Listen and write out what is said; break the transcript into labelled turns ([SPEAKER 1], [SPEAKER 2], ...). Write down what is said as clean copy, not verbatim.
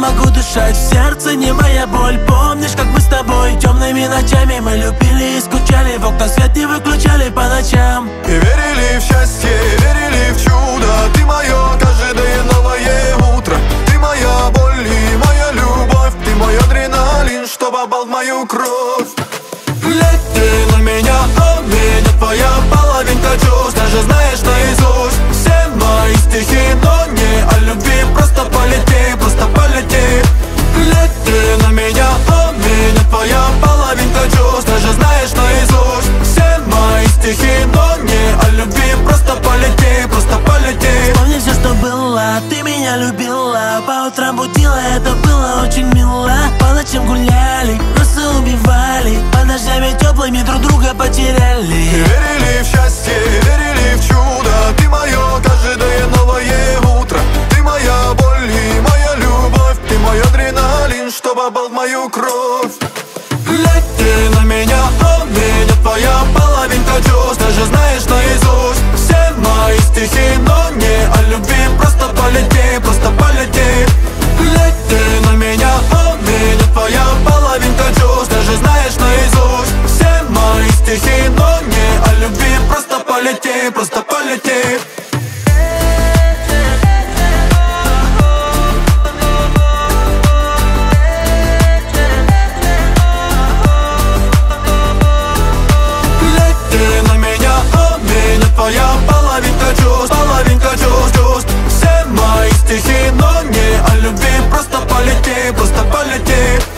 [SPEAKER 1] могу дышать, в сердце не моя боль. Помнишь, как мы с тобой темными ночами мы любили и скучали, в окна свет не выключали по ночам.
[SPEAKER 2] И верили в счастье, верили в чудо. Ты мое каждое новое утро. Ты моя боль и моя любовь. Ты мой адреналин, что попал в мою кровь. Лети на меня, о меня твоя половинка чувств. Даже знаешь наизусть все мои стихи, но не о любви. Просто полети, просто полети. Лети на меня, о меня твоя половинка чувств. Даже знаешь наизусть все мои стихи, но не о любви. Просто полети, просто полети.
[SPEAKER 1] Вспомни все, что было, ты меня любила. По утрам будила, это было очень мило. По ночам гуляли, просто убивали. Под ночами теплыми друг друга потеряли.
[SPEAKER 2] Верили в счастье, верили в чудо. Ты мое каждое новое утро. Ты моя боль и моя любовь. Ты мой адреналин, что попал в мою кровь. Лети на меня, о меня твоя половинка чувств. Даже знаешь наизусть все мои стихи, но не о любви. Просто полети, просто полети. Лети на меня, о меня твоя половинка чувств. Даже знаешь наизусть все мои стихи, но не о любви. Просто полети, просто полети. Твоя половинка чувств. Все мои стихи, но не о любви. Просто полети, просто полети.